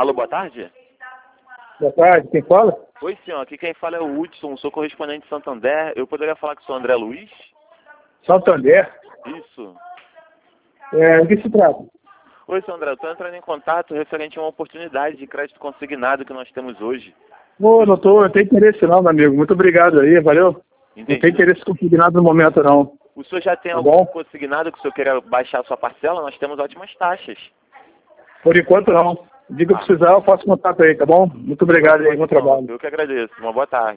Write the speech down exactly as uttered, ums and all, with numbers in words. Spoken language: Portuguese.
Alô, boa tarde? Boa tarde, quem fala? Oi, senhor. Aqui quem fala é o Hudson, sou correspondente de Santander. Eu poderia falar com o senhor André Luiz? Santander? Isso. É, o que se trata? Oi, senhor André. Eu estou entrando em contato referente a uma oportunidade de crédito consignado que nós temos hoje. Ô, não tô, não tem interesse não, meu amigo. Muito obrigado aí, valeu? Entendi. Não tem interesse consignado no momento, não. O senhor já tem Tá algum bom? consignado que o senhor queira baixar a sua parcela? Nós temos ótimas taxas. Por enquanto, não. Diga que Ah. precisar, eu faço contato aí, tá bom? Muito obrigado aí, bom trabalho. Eu que agradeço. Uma boa tarde.